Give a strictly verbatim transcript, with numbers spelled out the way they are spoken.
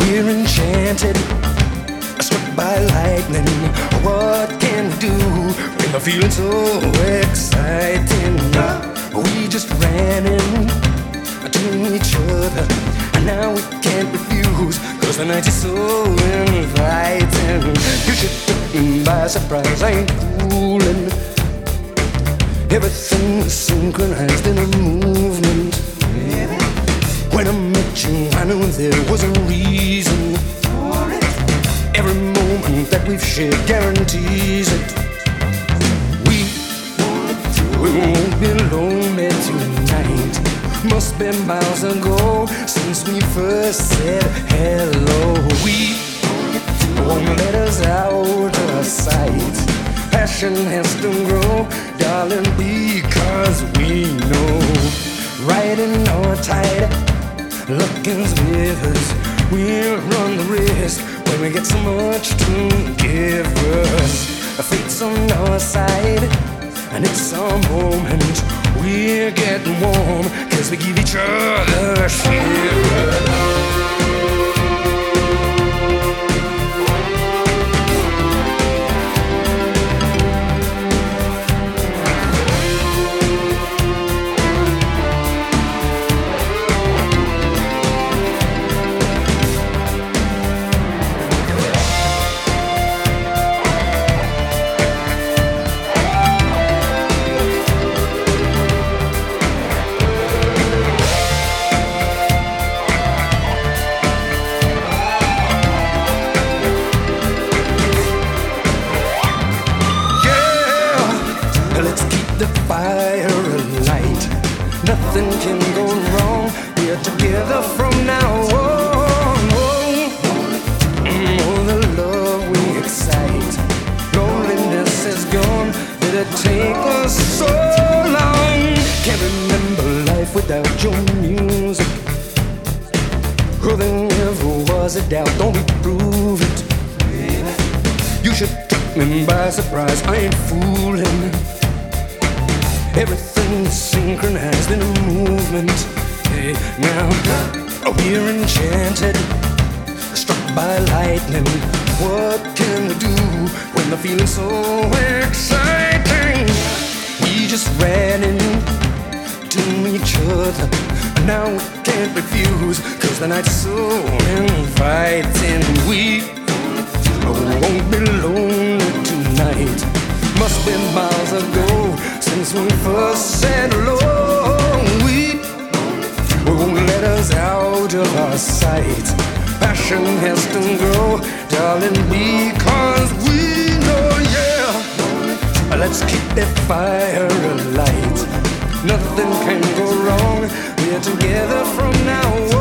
we're enchanted, struck by lightning. What can we do when we're feeling so exciting? We just ran into each other, and now we can't refuse, cause the night is so inviting. You should took me by surprise, I ain't fooling. Everything was synchronized in a movement. When I met you, I knew there was a reason for it. Every moment that we've shared guarantees it. We, we won't be lonely tonight. Must be miles ago since we first said hello. We won't let us out of sight. Passion has to grow, darling, because we know right in our tide, luck is with us. We'll run the risk when we get so much to give us. Fate's on our side, and it's our moment. We're getting warm, cause we give each other a shiver. Let's keep the fire alight. Nothing can go wrong. We're together from now on. Oh, oh, the love we excite. Loneliness is gone. Did it take us so long? Can't remember life without your music. Oh, there never was a doubt. Don't we prove it? You should take me by surprise. I ain't fooling. Everything's synchronized in a movement. Hey, now we're enchanted, struck by lightning. What can we do when the feeling's so exciting? We just ran into each other, and now we can't refuse, cause the night's so inviting. We won't be lonely tonight. Must be miles ago since we first said hello. We, we won't let us out of our sight. Passion has to grow, darling, because we know, yeah. Let's keep that fire alight. Nothing can go wrong. We're together from now on.